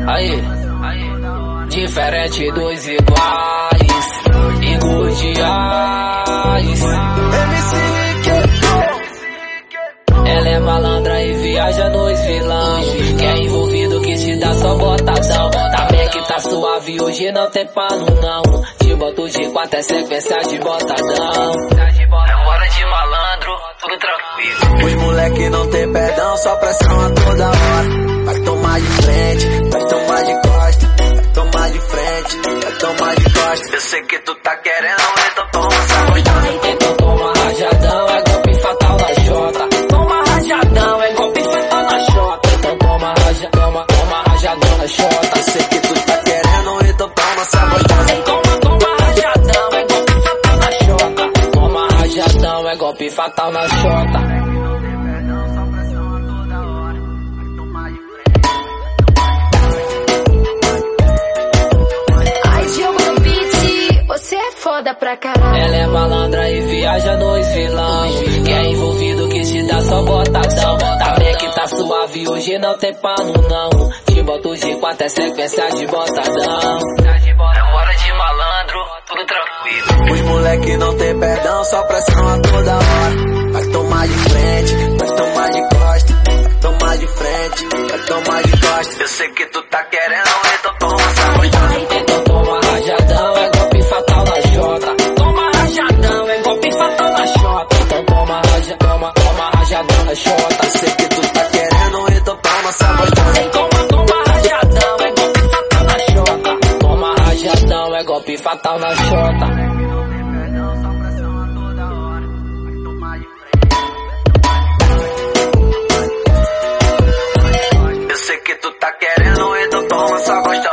Aí, diferente dos iguais, iguais. Ela é malandra e viaja nos vilão. Quem é envolvido que se dá só botadão. Tá bem que tá suave, hoje não tem pano não. Te boto de quatro, é sequência de botadão. É hora de malandro, tudo tranquilo. Os moleque não tem perdão, só pressão a toda hora. Vai tomar de frente, vai tomar de costa. Vai tomar de frente, vai tomar de costa. Eu sei que tu tá querendo, então toma sacudão. Então toma rajadão, é golpe fatal na jota. Toma rajadão, é golpe fatal na jota. Então toma rajadão na jota. Eu sei que tu tá querendo, então toma sabotão. Toma rajadão, é golpe fatal na jota. Toma rajadão, é golpe fatal na jota. Você é foda pra caralho. Ela é malandra e viaja nos vilão. Quem é envolvido que se dá só botadão. Tá bem que tá suave, hoje não tem pano não. Te boto de quatro, é sequência de botadão. É hora de malandro, tudo tranquilo. Os moleque não tem perdão, só pressão a toda hora. Vai tomar de frente, vai tomar de costa. Vai tomar de frente, vai tomar de costa. Eu sei que tu tá querendo, então toma sabotão. Então toma rajadão, é golpe fatal na jota. Toma rajadão, é golpe fatal na jota. Então toma rajadão na jota. Eu sei que tu tá querendo, então toma sabotão. Toma rajadão, é golpe fatal na jota. Toma rajadão, é golpe fatal na jota. Eu sei que tu tá querendo, então toma sabotão.